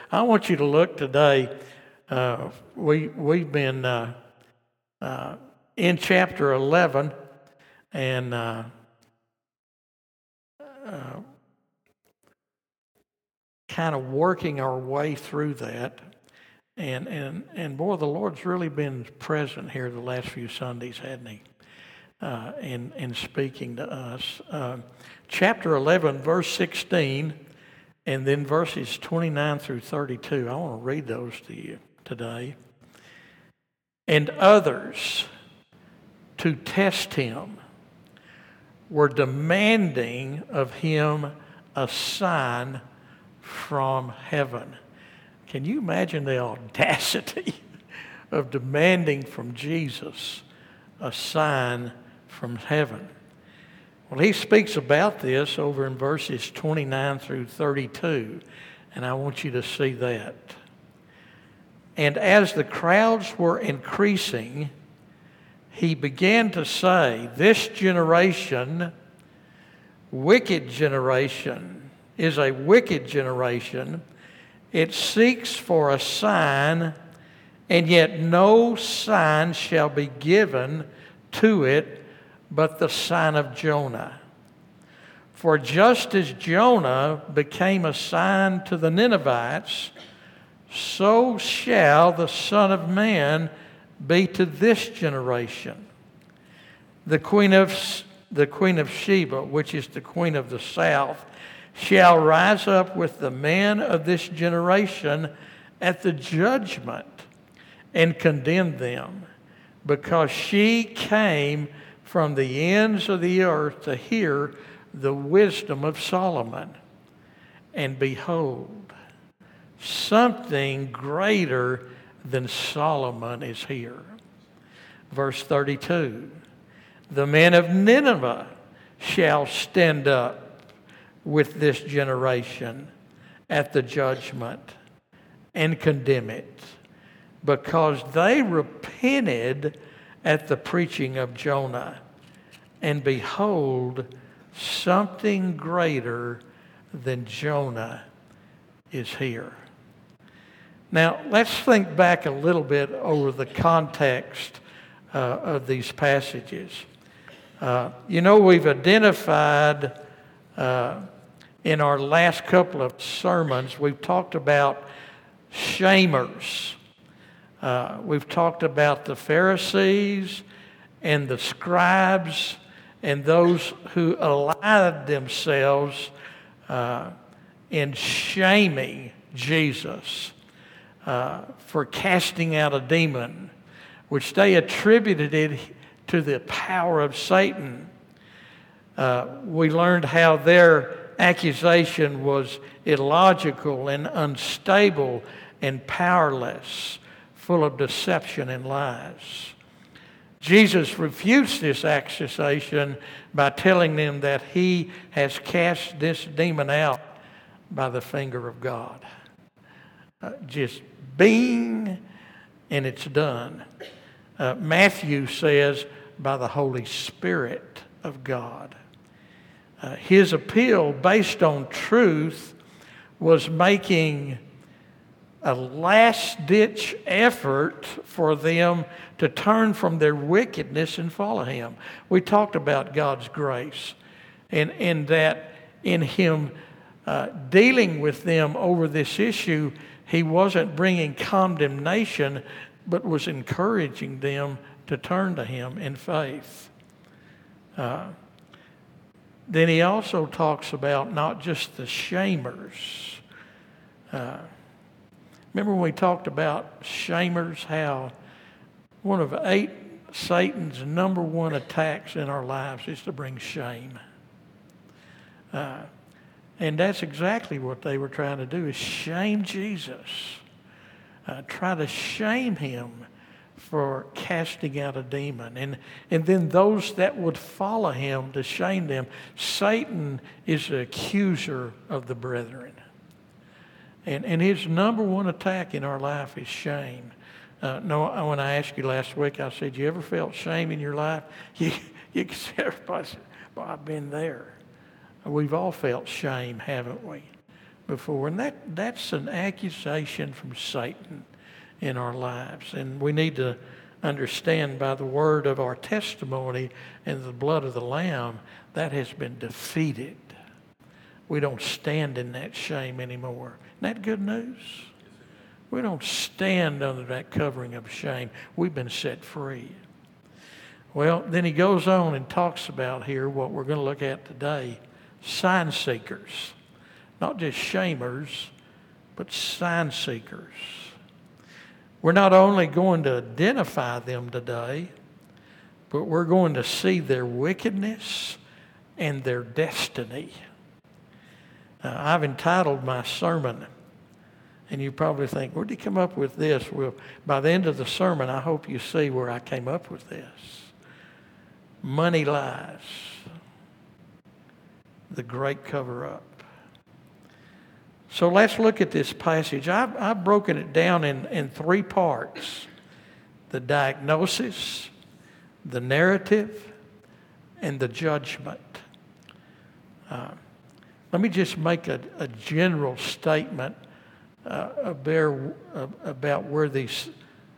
I want you to look today. We've been in chapter 11, and kind of working our way through that. And boy, the Lord's really been present here the last few Sundays, hasn't He? In speaking to us. Chapter 11, verse 16, and then verses 29 through 32. I want to read those to you today. And others, to test Him, were demanding of Him a sign from heaven. Can you imagine the audacity of demanding from Jesus a sign from heaven? Well, he speaks about this over in verses 29 through 32, and I want you to see that. And as the crowds were increasing, he began to say, "This generation, wicked generation, is a wicked generation. It seeks for a sign, and yet no sign shall be given to it but the sign of Jonah. For just as Jonah became a sign to the Ninevites, so shall the Son of Man be to this generation. The Queen of Sheba, which is the Queen of the South, shall rise up with the men of this generation at the judgment and condemn them, because she came from the ends of the earth to hear the wisdom of Solomon. And behold, something greater than Solomon is here." Verse 32, "The men of Nineveh shall stand up with this generation at the judgment and condemn it, because they repented at the preaching of Jonah. And behold, something greater than Jonah is here." Now, let's think back a little bit over the context of these passages. We've identified in our last couple of sermons, we've talked about shamers. We've talked about the Pharisees and the scribes and those who allied themselves in shaming Jesus for casting out a demon, which they attributed it to the power of Satan. We learned how their accusation was illogical and unstable and powerless, full of deception and lies. Jesus refutes this accusation by telling them that He has cast this demon out by the finger of God. Just bing, and it's done. Matthew says, by the Holy Spirit of God. His appeal, based on truth, was making a last-ditch effort for them to turn from their wickedness and follow Him. We talked about God's grace, and that in Him dealing with them over this issue, He wasn't bringing condemnation, but was encouraging them to turn to Him in faith. Then He also talks about not just the shamers. Remember when we talked about shamers, how one of 8 Satan's number one attacks in our lives is to bring shame. And that's exactly what they were trying to do, is shame Jesus. Try to shame Him for casting out a demon. And then those that would follow Him, to shame them. Satan is the accuser of the brethren. And his number one attack in our life is shame. No, when I asked you last week, I said, you ever felt shame in your life? You can say, everybody said, well, I've been there. We've all felt shame, haven't we? before. And that's an accusation from Satan in our lives. And we need to understand by the word of our testimony and the blood of the Lamb, that has been defeated. We don't stand in that shame anymore. Isn't that good news? We don't stand under that covering of shame. We've been set free. Well, then he goes on and talks about here what we're going to look at today, sign seekers. Not just shamers, but sign seekers. We're not only going to identify them today, but we're going to see their wickedness and their destiny. I've entitled my sermon, and you probably think, where did he come up with this? Well, by the end of the sermon, I hope you see where I came up with this. Money lies, the great cover-up. So let's look at this passage. I've broken it down in three parts: the diagnosis, the narrative, and the judgment. Let me just make a general statement about where these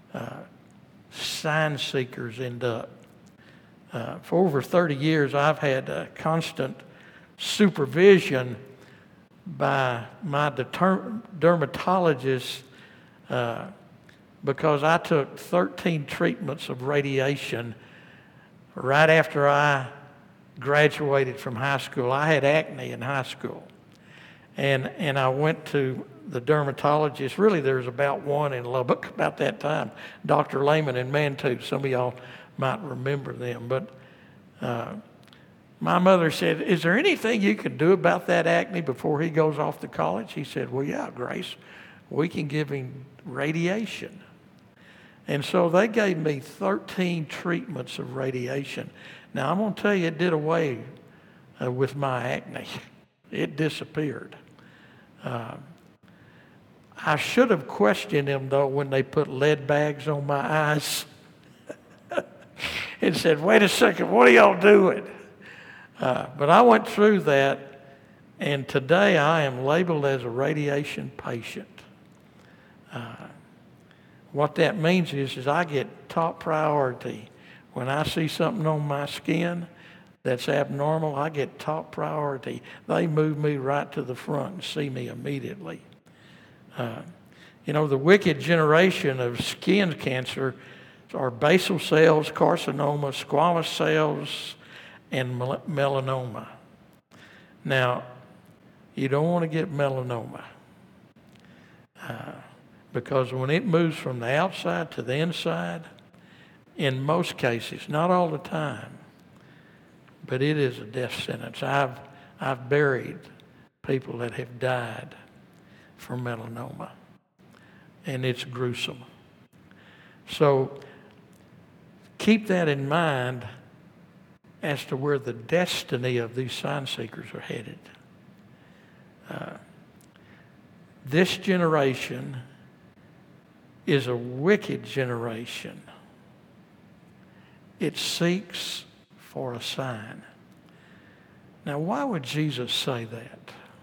sign seekers end up. For over 30 years, I've had constant supervision by my dermatologist because I took 13 treatments of radiation right after I graduated from high school. I had acne in high school. And I went to the dermatologist. Really, there was about one in Lubbock about that time, Dr. Lehman in Mantoo. Some of y'all might remember them. But my mother said, is there anything you can do about that acne before he goes off to college? He said, well, yeah, Grace, we can give him radiation. And so they gave me 13 treatments of radiation. Now, I'm going to tell you, it did away with my acne. It disappeared. I should have questioned them, though, when they put lead bags on my eyes and said, wait a second, what are y'all doing? But I went through that, and today I am labeled as a radiation patient. What that means is I get top priority. When I see something on my skin that's abnormal, I get top priority. They move me right to the front and see me immediately. The wicked generation of skin cancer are basal cells, carcinoma, squamous cells, and melanoma. Now, you don't want to get melanoma because when it moves from the outside to the inside, in most cases, not all the time, but it is a death sentence. I've buried people that have died from melanoma, and it's gruesome. So keep that in mind as to where the destiny of these sign seekers are headed. This generation is a wicked generation. It seeks for a sign. Now, why would Jesus say that?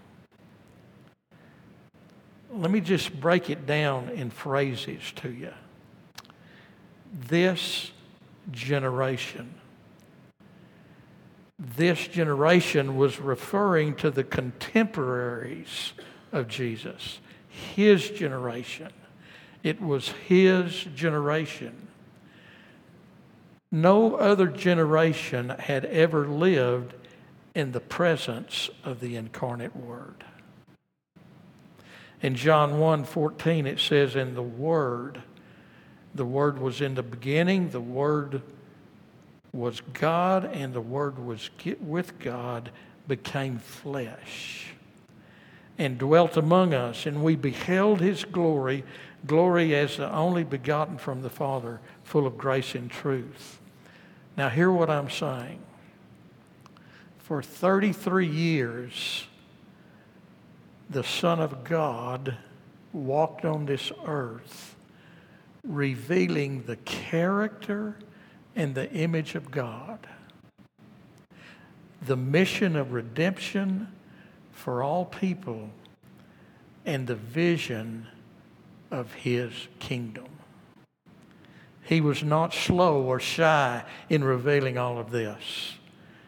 Let me just break it down in phrases to you. This generation was referring to the contemporaries of Jesus, his generation. It was his generation. No other generation had ever lived in the presence of the incarnate Word. In John 1:14, it says, "In the Word was in the beginning, the Word was God, and the Word was with God, became flesh, and dwelt among us, and we beheld his glory, glory as the only begotten from the Father, full of grace and truth." Now hear what I'm saying. For 33 years, the Son of God walked on this earth, revealing the character and the image of God. The mission of redemption for all people and the vision of his kingdom. He was not slow or shy in revealing all of this.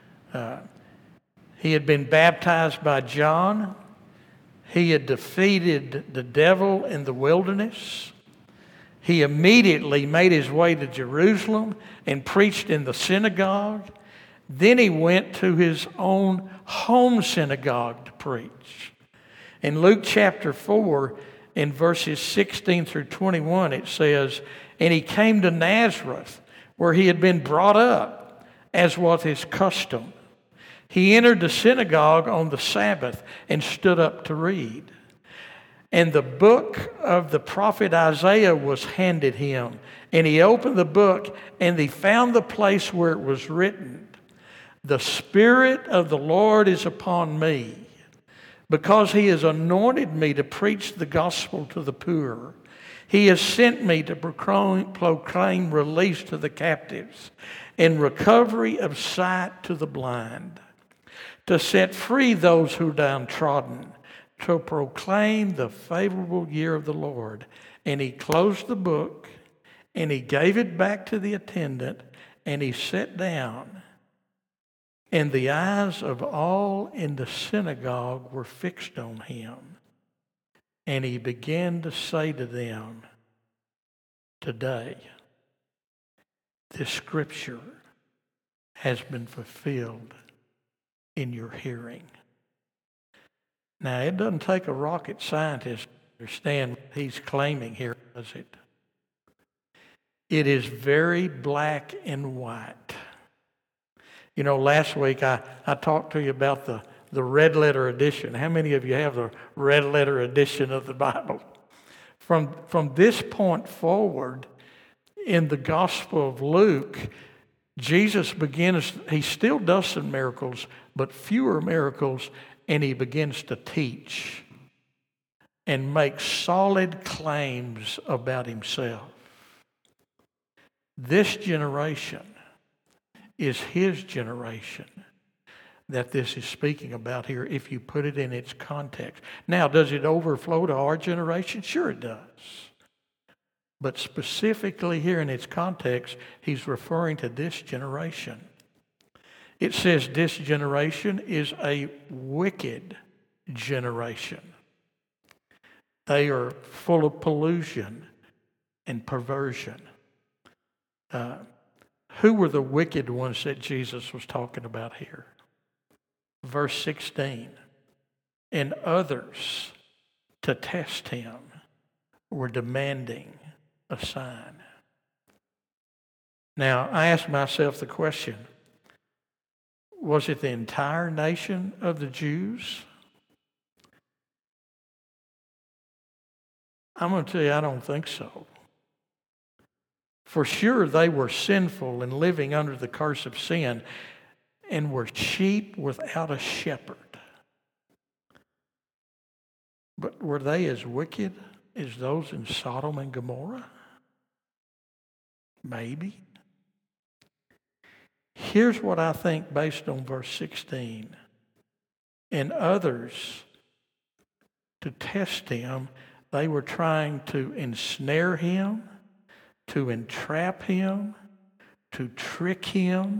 He had been baptized by John. He had defeated the devil in the wilderness. He immediately made his way to Jerusalem and preached in the synagogue. Then he went to his own home synagogue to preach. In Luke chapter 4, in verses 16 through 21, it says, "And he came to Nazareth, where he had been brought up, as was his custom. He entered the synagogue on the Sabbath and stood up to read. And the book of the prophet Isaiah was handed him. And he opened the book, and he found the place where it was written, 'The Spirit of the Lord is upon me, because he has anointed me to preach the gospel to the poor. He has sent me to proclaim release to the captives and recovery of sight to the blind, to set free those who are downtrodden, to proclaim the favorable year of the Lord.' And he closed the book, and he gave it back to the attendant, and he sat down. And the eyes of all in the synagogue were fixed on him. And he began to say to them, 'Today, this scripture has been fulfilled in your hearing.'" Now, it doesn't take a rocket scientist to understand what he's claiming here, does it? It is very black and white. You know, last week I talked to you about the red letter edition. How many of you have the red letter edition of the Bible? From this point forward, in the Gospel of Luke, Jesus begins, he still does some miracles, but fewer miracles, and he begins to teach and make solid claims about himself. This generation is his generation that this is speaking about here, if you put it in its context. Now, does it overflow to our generation? Sure it does. But specifically here in its context, he's referring to this generation. It says this generation is a wicked generation. They are full of pollution and perversion. Who were the wicked ones that Jesus was talking about here? Verse 16, "And others, to test him, were demanding a sign." Now, I asked myself the question, was it the entire nation of the Jews? I'm going to tell you, I don't think so. For sure, they were sinful and living under the curse of sin and were sheep without a shepherd. But were they as wicked as those in Sodom and Gomorrah? Maybe. Here's what I think based on verse 16. "And others, to test him," they were trying to ensnare him, to entrap him, to trick him.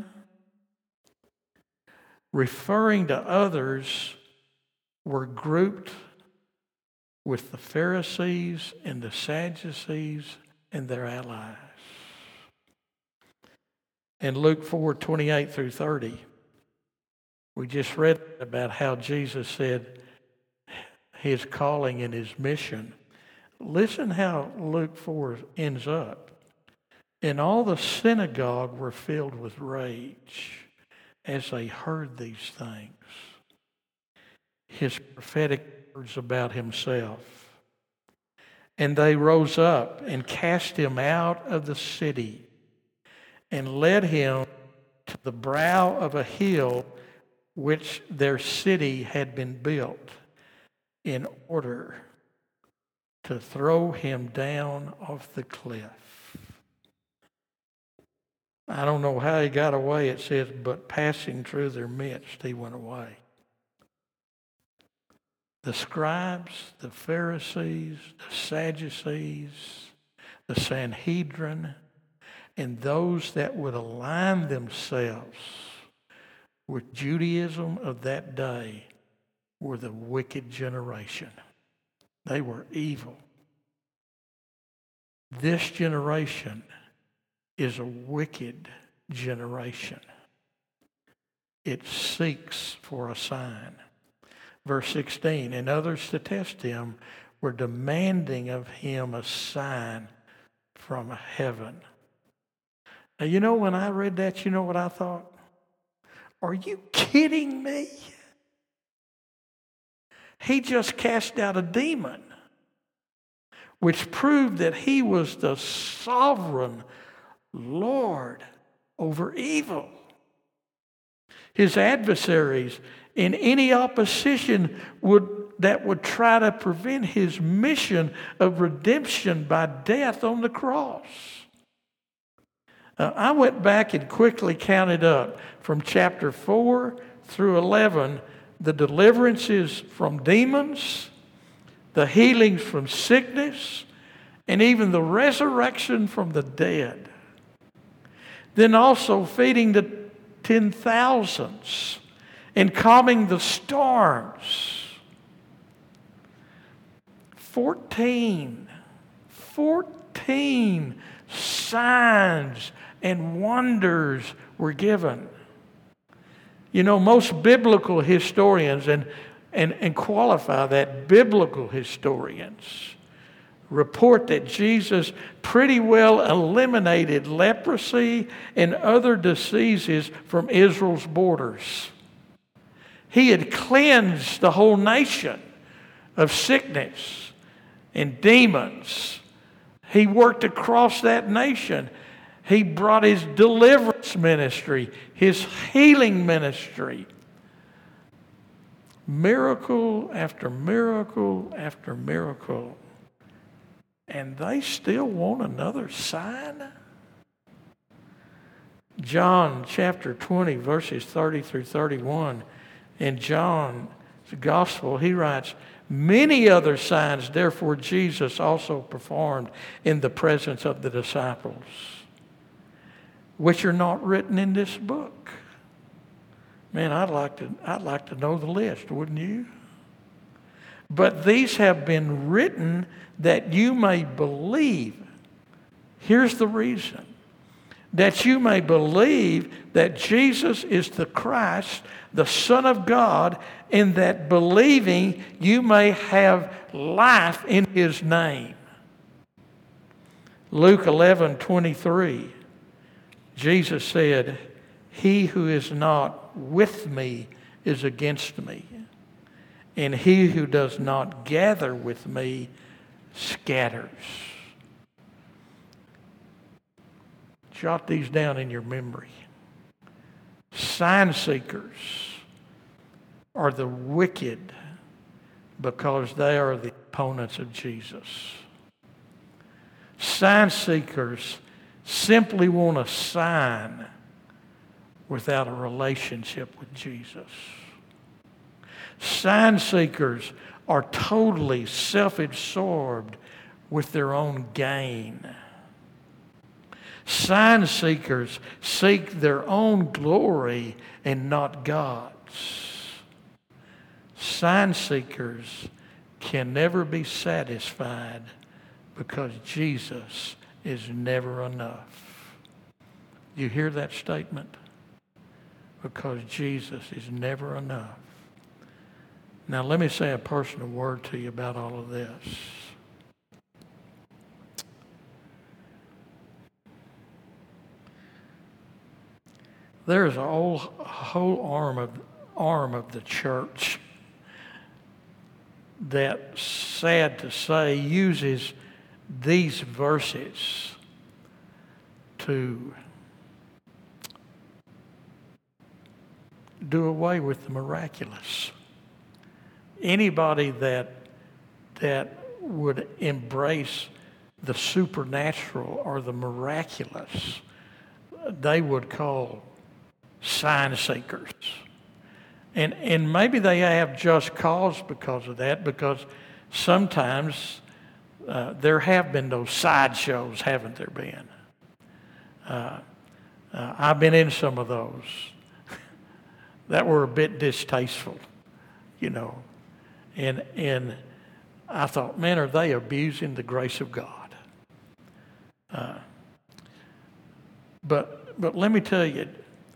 Referring to others were grouped with the Pharisees and the Sadducees and their allies. In Luke 4:28 through 30, we just read about how Jesus said his calling and his mission. Listen how Luke 4 ends up. "And all the synagogue were filled with rage as they heard these things, his prophetic words about himself. And they rose up and cast him out of the city and led him to the brow of a hill which their city had been built in order to throw him down off the cliff." I don't know how he got away. It says, "But passing through their midst, he went away." the scribes, the Pharisees, the Sadducees, the Sanhedrin, and those that would align themselves with Judaism of that day were the wicked generation. They were evil. This generation is a wicked generation. It seeks for a sign. Verse 16, and others to test him were demanding of him a sign from heaven. Now, you know, when I read that, you know what I thought? Are you kidding me? He just cast out a demon, which proved that he was the sovereign Lord over evil. His adversaries in any opposition that would try to prevent his mission of redemption by death on the cross. I went back and quickly counted up from chapter 4 through 11 the deliverances from demons, the healings from sickness, and even the resurrection from the dead. Then also feeding the 10,000s and calming the storms. 14 signs and wonders were given. You know, most biblical historians, and qualify that, biblical historians report that Jesus pretty well eliminated leprosy and other diseases from Israel's borders. He had cleansed the whole nation of sickness and demons. He worked across that nation. He brought his deliverance ministry, his healing ministry. Miracle after miracle after miracle. And they still want another sign? John chapter 20, verses 30 through 31. In John's gospel, he writes, many other signs, therefore, Jesus also performed in the presence of the disciples, which are not written in this book. Man, I'd like to know the list, wouldn't you? But these have been written that you may believe. Here's the reason. That you may believe that Jesus is the Christ, the Son of God, and that believing you may have life in his name. Luke 11:23, Jesus said, he who is not with me is against me, and he who does not gather with me scatters. Jot these down in your memory. Sign seekers are the wicked because they are the opponents of Jesus. Sign seekers simply want a sign without a relationship with Jesus. Sign seekers are totally self-absorbed with their own gain. Sign seekers seek their own glory and not God's. Sign seekers can never be satisfied because Jesus is never enough. You hear that statement? Because Jesus is never enough. Now let me say a personal word to you about all of this. There is a whole arm of the church that, sad to say, uses these verses to do away with the miraculous. Anybody that would embrace the supernatural or the miraculous, they would call sign seekers. And maybe they have just cause because of that, because sometimes there have been those sideshows, haven't there been? I've been in some of those that were a bit distasteful, you know. And I thought, man, are they abusing the grace of God? But let me tell you,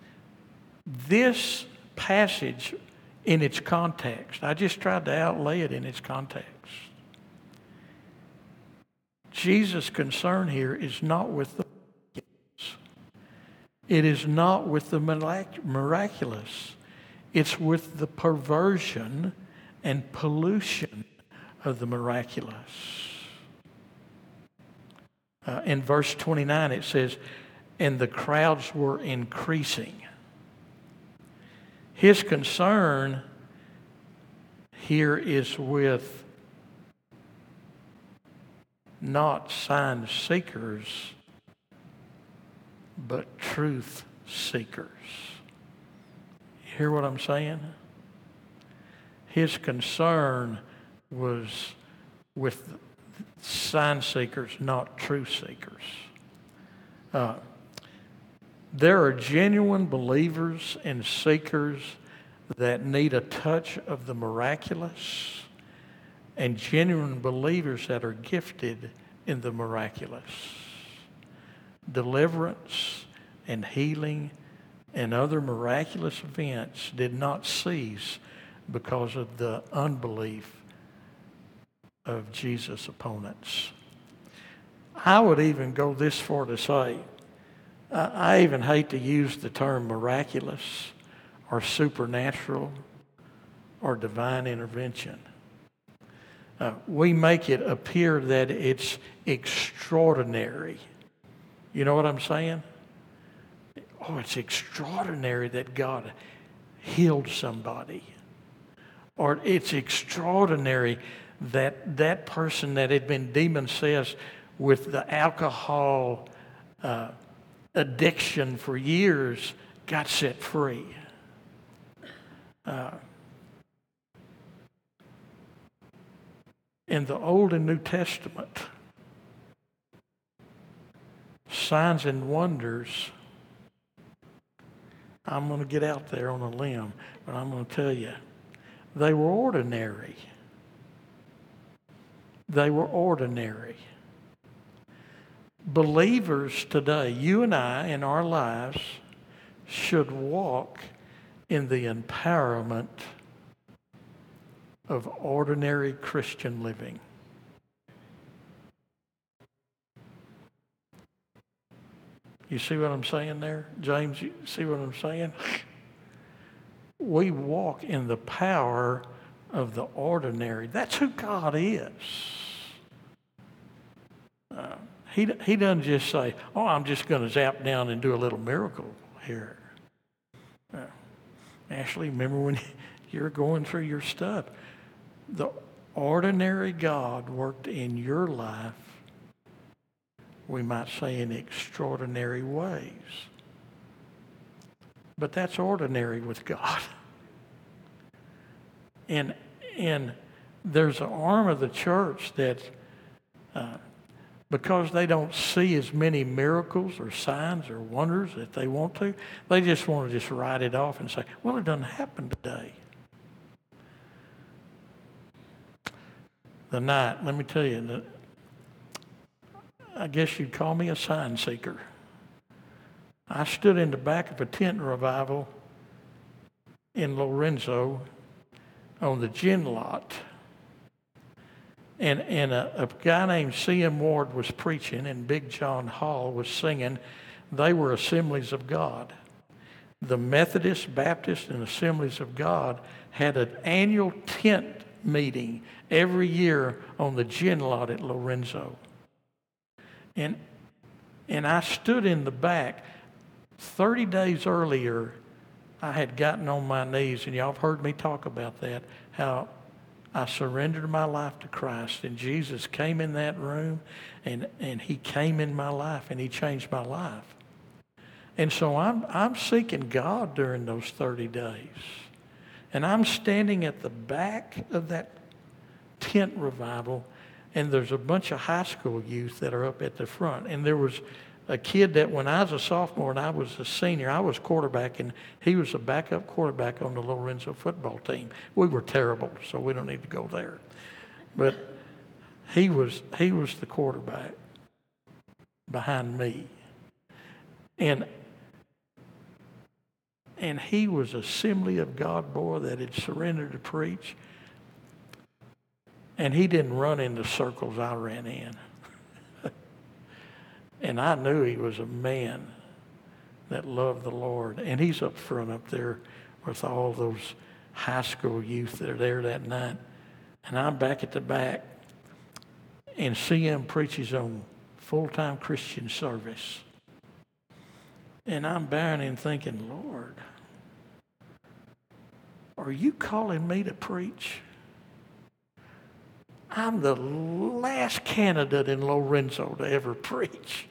this passage in its context, I just tried to outlay it in its context. Jesus' concern here is not with the miraculous. It is not with the miraculous. It's with the perversion and pollution of the miraculous. In verse 29 it says, and the crowds were increasing. His concern here is with not sign seekers, but truth seekers. You hear what I'm saying? His concern was with sign seekers, not truth seekers. There are genuine believers and seekers that need a touch of the miraculous, and genuine believers that are gifted in the miraculous. Deliverance and healing and other miraculous events did not cease because of the unbelief of Jesus' opponents. I would even go this far to say, I even hate to use the term miraculous or supernatural or divine intervention. We make it appear that it's extraordinary. You know what I'm saying? Oh, it's extraordinary that God healed somebody. Or it's extraordinary that that person that had been demon-possessed with the alcohol addiction for years got set free. In the Old and New Testament, signs and wonders, I'm going to get out there on a limb, but I'm going to tell you, they were ordinary. They were ordinary. Believers today, you and I in our lives, should walk in the empowerment of ordinary Christian living. You see what I'm saying there? James, you see what I'm saying? We walk in the power of the ordinary. That's who God is. He doesn't just say, oh, I'm just going to zap down and do a little miracle here. Ashley, remember when you're going through your stuff? The ordinary God worked in your life, we might say, in extraordinary ways. But that's ordinary with God. And there's an arm of the church that, because they don't see as many miracles or signs or wonders that they want to, they just want to just write it off and say, well, it doesn't happen today. The night, let me tell you, I guess you'd call me a sign seeker. I stood in the back of a tent revival in Lorenzo on the gin lot. And a guy named C.M. Ward was preaching, and Big John Hall was singing. They were Assemblies of God. The Methodist, Baptist, and Assemblies of God had an annual tent meeting every year on the gin lot at Lorenzo. And I stood in the back. 30 days earlier, I had gotten on my knees, and y'all have heard me talk about that, how I surrendered my life to Christ, and Jesus came in that room, and he came in my life, and he changed my life. And so I'm seeking God during those 30 days. And I'm standing at the back of that tent revival, and there's a bunch of high school youth that are up at the front. And there was a kid that when I was a sophomore and I was a senior, I was quarterback, and he was a backup quarterback on the Lorenzo football team. We were terrible, so we don't need to go there. But he was the quarterback behind me. And he was Assembly of God boy that had surrendered to preach. And he didn't run in the circles I ran in. And I knew he was a man that loved the Lord. And he's up front up there with all those high school youth that are there that night. And I'm back at the back. And CM preaches on full-time Christian service. And I'm bowing and thinking, Lord, are you calling me to preach? I'm the last candidate in Lorenzo to ever preach.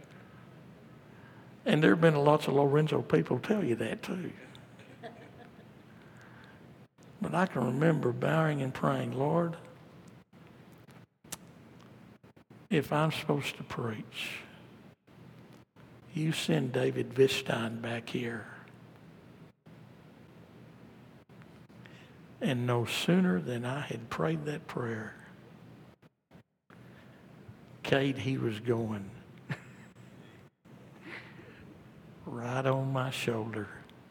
And there have been lots of Lorenzo people tell you that too. But I can remember bowing and praying, Lord, if I'm supposed to preach, you send David Vistein back here. And no sooner than I had prayed that prayer, Kate, he was going right on my shoulder.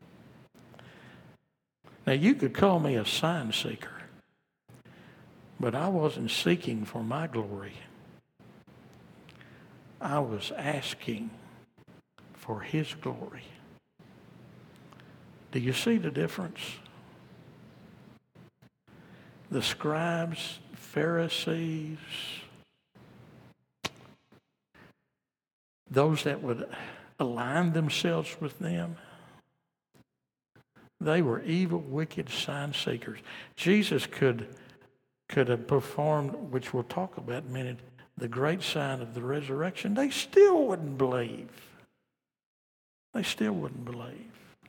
Now, you could call me a sign seeker, but I wasn't seeking for my glory. I was asking for his glory. Do you see the difference? The scribes, Pharisees, those that would align themselves with them, they were evil, wicked sign seekers. Jesus could have performed, which we'll talk about in a minute, the great sign of the resurrection. They still wouldn't believe. They still wouldn't believe.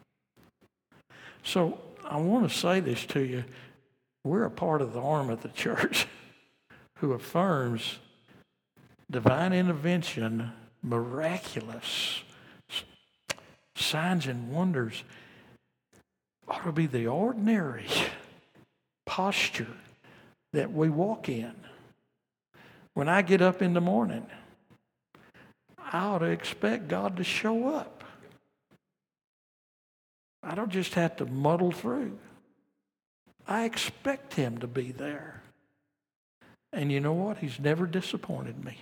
So I want to say this to you. We're a part of the arm of the church who affirms divine intervention, miraculous signs and wonders ought to be the ordinary posture that we walk in. When I get up in the morning, I ought to expect God to show up. I don't just have to muddle through. I expect him to be there. And you know what? He's never disappointed me.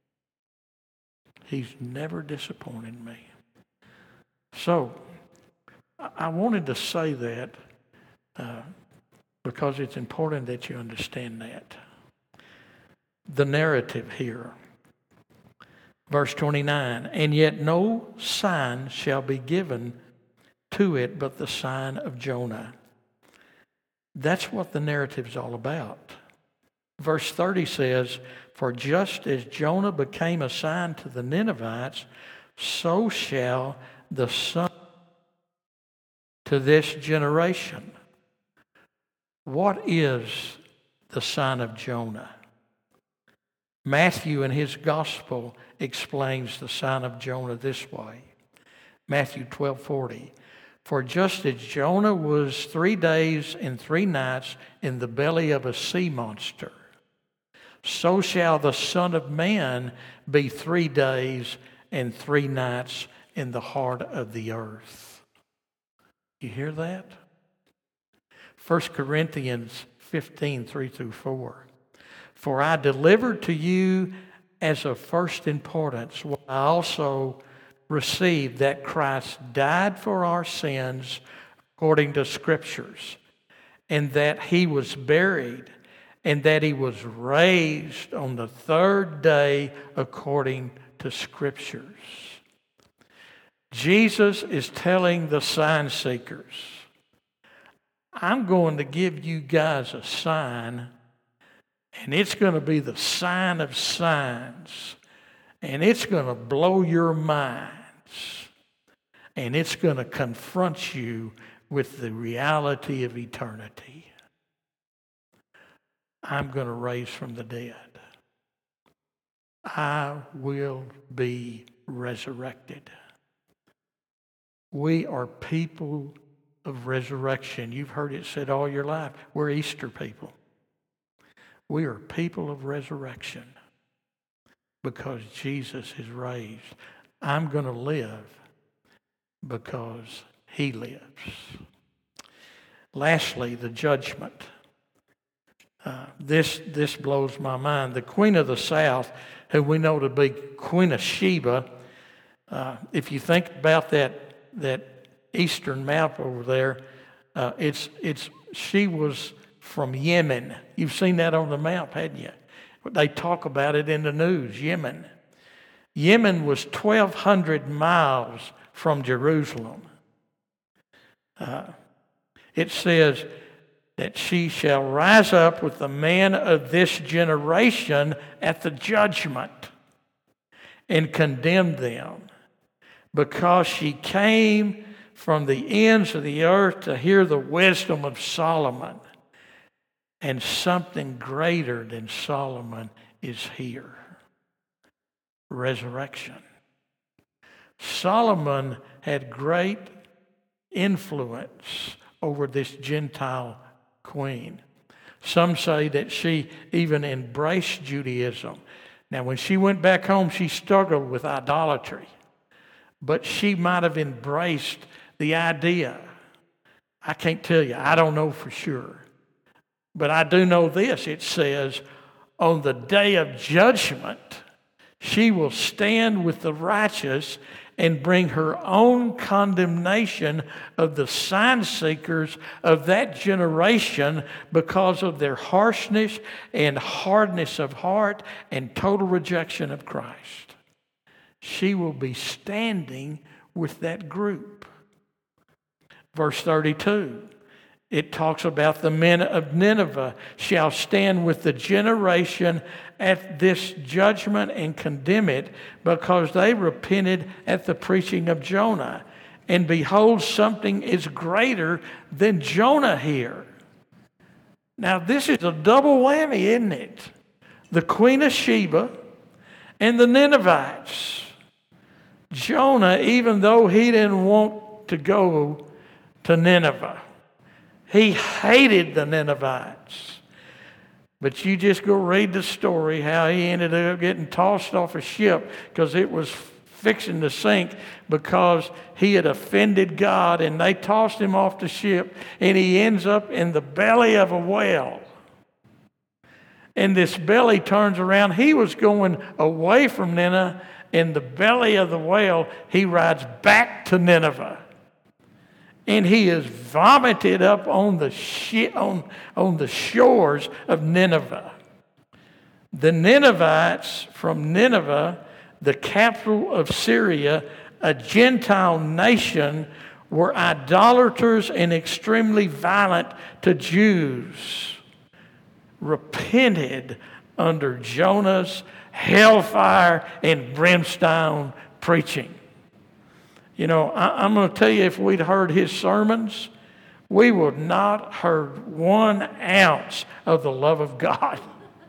He's never disappointed me. So, I wanted to say that because it's important that you understand that. The narrative here. Verse 29, and yet no sign shall be given to it but the sign of Jonah. That's what the narrative is all about. Verse 30 says, for just as Jonah became a sign to the Ninevites, so shall the Son to this generation. What is the sign of Jonah? Matthew in his gospel explains the sign of Jonah this way. Matthew 12:40. For just as Jonah was 3 days and 3 nights in the belly of a sea monster, so shall the Son of Man be 3 days and 3 nights in the heart of the earth. You hear that? 1 Corinthians 15:3-4. For I delivered to you as of first importance what I also received, that Christ died for our sins according to Scriptures, and that he was buried, and that he was raised on the 3rd day according to Scriptures. Jesus is telling the sign seekers, I'm going to give you guys a sign, and it's going to be the sign of signs, and it's going to blow your minds, and it's going to confront you with the reality of eternity. I'm going to raise from the dead. I will be resurrected. We are people of resurrection. You've heard it said all your life. We're Easter people. We are people of resurrection because Jesus is raised. I'm going to live because he lives. Lastly, the judgment. This blows my mind. The Queen of the South, who we know to be Queen of Sheba, if you think about that eastern map over there, she was from Yemen. You've seen that on the map, hadn't you? They talk about it in the news, Yemen. Yemen was 1,200 miles from Jerusalem. It says that she shall rise up with the men of this generation at the judgment and condemn them, because she came from the ends of the earth to hear the wisdom of Solomon. And something greater than Solomon is here. Resurrection. Solomon had great influence over this Gentile queen. Some say that she even embraced Judaism. Now, when she went back home, she struggled with idolatry. But she might have embraced the idea. I can't tell you. I don't know for sure. But I do know this. It says, on the day of judgment, she will stand with the righteous and bring her own condemnation of the sign seekers of that generation because of their harshness and hardness of heart and total rejection of Christ. She will be standing with that group. Verse 32. It talks about the men of Nineveh shall stand with the generation at this judgment and condemn it, because they repented at the preaching of Jonah. And behold, something is greater than Jonah here. Now, this is a double whammy, isn't it? The Queen of Sheba and the Ninevites. Jonah, even though he didn't want to go to Nineveh, he hated the Ninevites. But you just go read the story how he ended up getting tossed off a ship because it was fixing to sink because he had offended God, and they tossed him off the ship, and he ends up in the belly of a whale. And this belly turns around. He was going away from Nineveh. In the belly of the whale, he rides back to Nineveh. And he is vomited up on the shores of Nineveh. The Ninevites from Nineveh, the capital of Syria, a Gentile nation, were idolaters and extremely violent to Jews, repented under Jonah's hellfire and brimstone preaching. You know, I'm going to tell you, if we'd heard his sermons, we would not have heard 1 ounce of the love of God.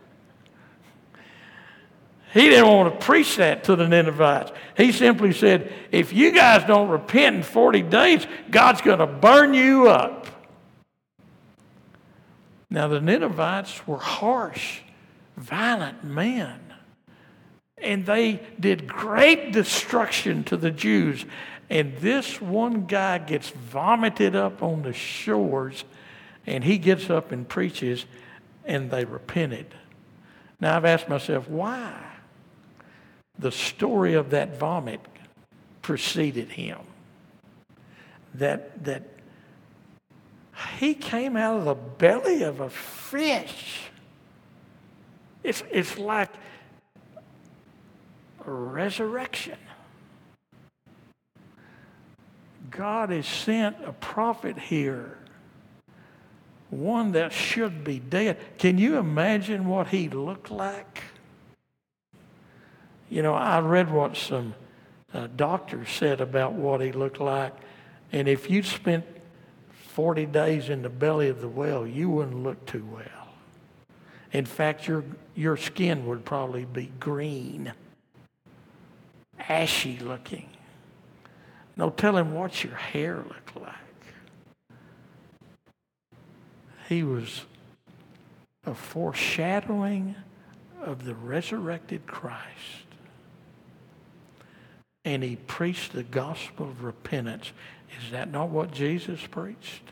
He didn't want to preach that to the Ninevites. He simply said, if you guys don't repent in 40 days, God's going to burn you up. Now, the Ninevites were harsh, violent men. And they did great destruction to the Jews. And this one guy gets vomited up on the shores, and he gets up and preaches, and they repented. Now, I've asked myself, why? The story of that vomit preceded him. That he came out of the belly of a fish. It's like a resurrection. God has sent a prophet here, one that should be dead. Can you imagine what he looked like? You know, I read what some doctors said about what he looked like, and if you'd spent 40 days in the belly of the whale, you wouldn't look too well. In fact, your skin would probably be green, ashy looking. No telling what your hair looked like. He was a foreshadowing of the resurrected Christ. And he preached the gospel of repentance. Is that not what Jesus preached?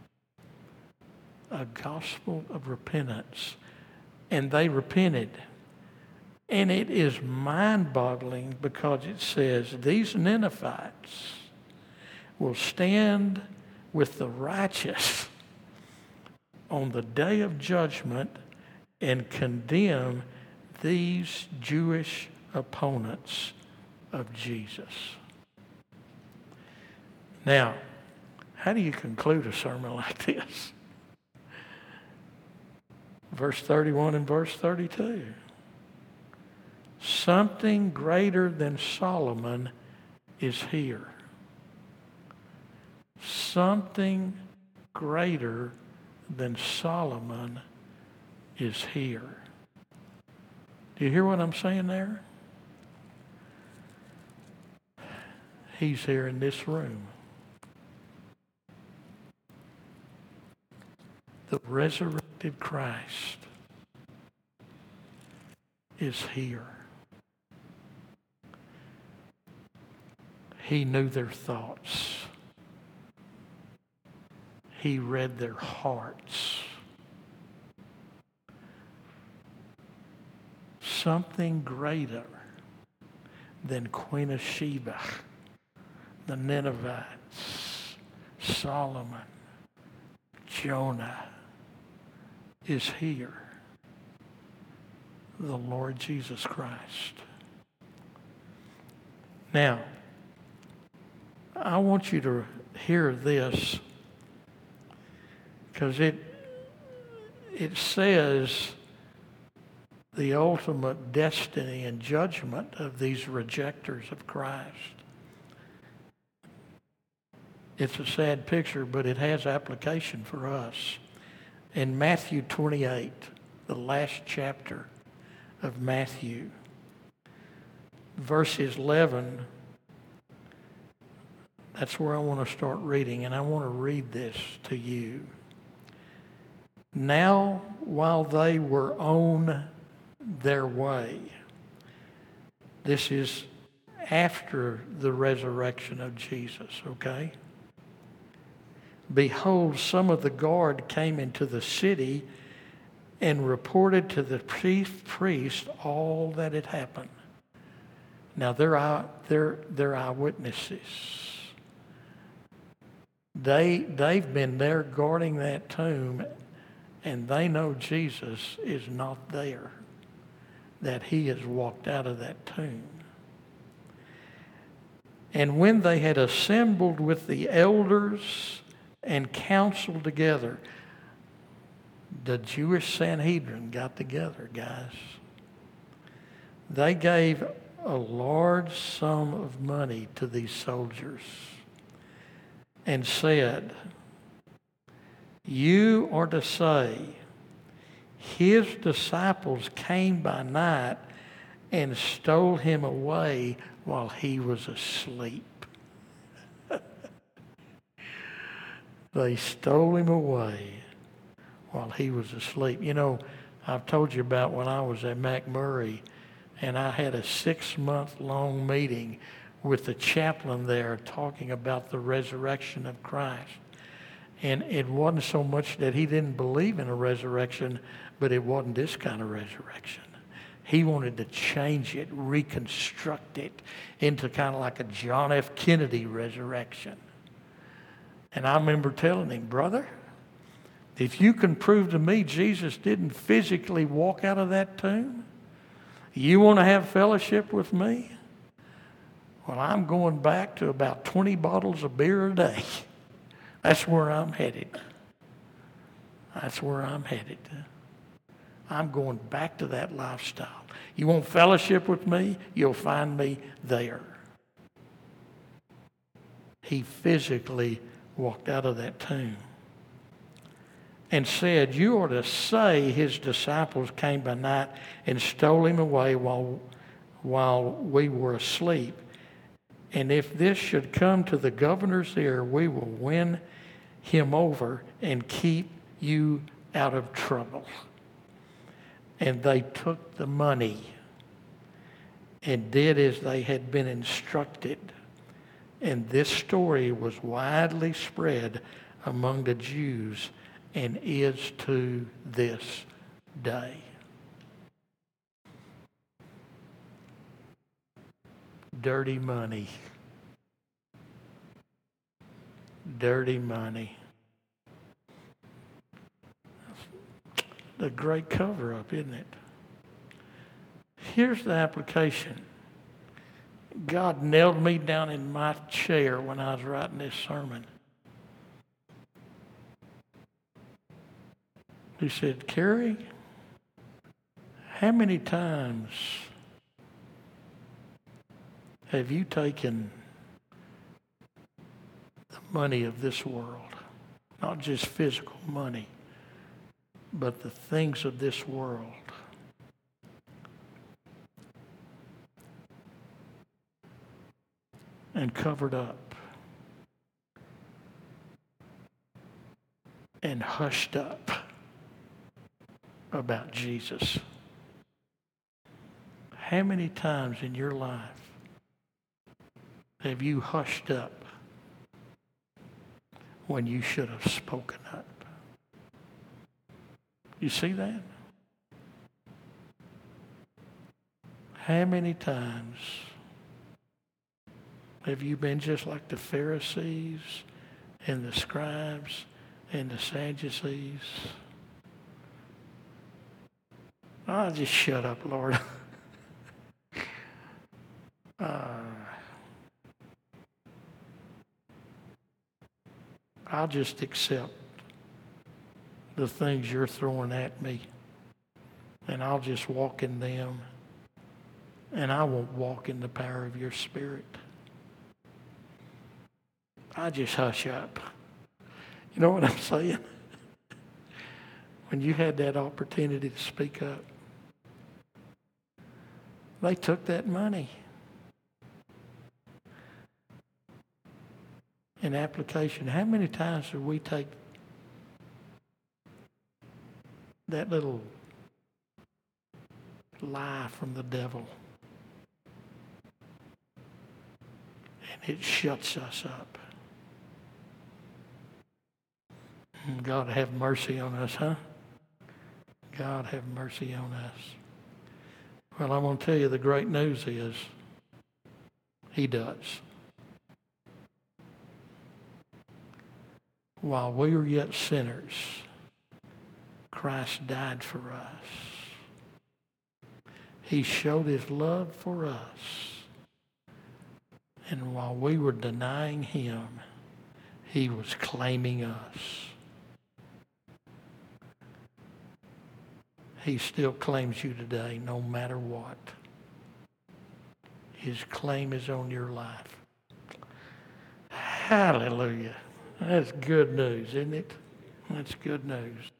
A gospel of repentance. And they repented. And it is mind-boggling because it says these Ninevites will stand with the righteous on the day of judgment and condemn these Jewish opponents of Jesus. Now, how do you conclude a sermon like this? Verse 31 and verse 32. Something greater than Solomon is here. Something greater than Solomon is here. Do you hear what I'm saying there? He's here in this room. The resurrected Christ is here. He knew their thoughts. He read their hearts. Something greater than Queen of Sheba, the Ninevites, Solomon, Jonah is here. The Lord Jesus Christ. Now, I want you to hear this because it says the ultimate destiny and judgment of these rejectors of Christ. It's a sad picture, but it has application for us. In Matthew 28, the last chapter of Matthew, verses 11, that's where I want to start reading, and I want to read this to you. Now, while they were on their way, this is after the resurrection of Jesus, okay? Behold, some of the guard came into the city and reported to the chief priest all that had happened. Now, they're eyewitnesses. They've been there guarding that tomb, and they know Jesus is not there, that he has walked out of that tomb. And when they had assembled with the elders and counseled together, the Jewish Sanhedrin got together, guys. They gave a large sum of money to these soldiers and said, you are to say, his disciples came by night and stole him away while he was asleep. They stole him away while he was asleep. You know, I've told you about when I was at McMurray, and I had a 6-month-long meeting with the chaplain there talking about the resurrection of Christ. And it wasn't so much that he didn't believe in a resurrection, but it wasn't this kind of resurrection. He wanted to change it, reconstruct it into kind of like a John F. Kennedy resurrection. And I remember telling him, brother, if you can prove to me Jesus didn't physically walk out of that tomb, you want to have fellowship with me? Well, I'm going back to about 20 bottles of beer a day. That's where I'm headed. That's where I'm headed. I'm going back to that lifestyle. You want fellowship with me? You'll find me there. He physically walked out of that tomb. and said, "You are to say his disciples came by night and stole him away while we were asleep. And if this should come to the governor's ear, we will win him over and keep you out of trouble." And they took the money and did as they had been instructed. And this story was widely spread among the Jews and is to this day. Dirty money. Dirty money. The great cover-up, isn't it? Here's the application. God nailed me down in my chair when I was writing this sermon. He said, "Kerry, how many times have you taken the money of this world, not just physical money, but the things of this world, and covered up and hushed up about Jesus?" How many times in your life have you hushed up when you should have spoken up? You see that? How many times have you been just like the Pharisees and the scribes and the Sadducees? "I'll just shut up, Lord." I'll just accept the things you're throwing at me, and I'll just walk in them, and I won't walk in the power of your Spirit. I just hush up. You know what I'm saying? When you had that opportunity to speak up, they took that money. In application, how many times do we take that little lie from the devil and it shuts us up? God have mercy on us, huh? God have mercy on us. Well, I'm going to tell you the great news is He does. While we were yet sinners, Christ died for us. He showed His love for us. And while we were denying Him, He was claiming us. He still claims you today, no matter what. His claim is on your life. Hallelujah. That's good news, isn't it? That's good news.